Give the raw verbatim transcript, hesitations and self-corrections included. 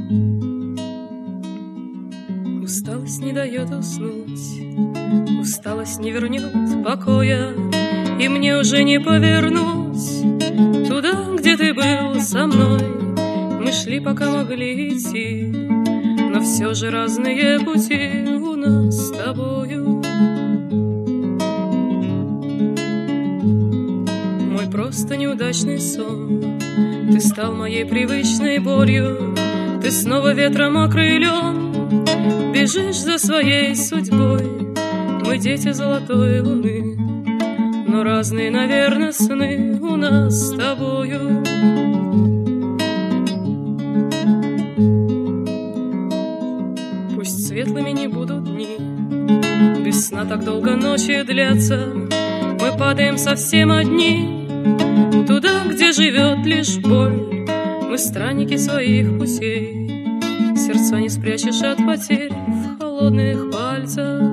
Усталость не дает уснуть, усталость не вернет покоя, и мне уже не повернуть туда, где ты был со мной. Мы шли, пока могли идти, но все же разные пути у нас с тобою. Мой просто неудачный сон, ты стал моей привычной болью, ты снова ветром окрылен, бежишь за своей судьбой. Мы дети золотой луны, но разные, наверное, сны у нас с тобою. Пусть светлыми не будут дни, без сна так долго ночи длятся, мы падаем совсем одни туда, где живет лишь боль. Мы странники своих путей, сердца не спрячешь от потерь в холодных пальцах.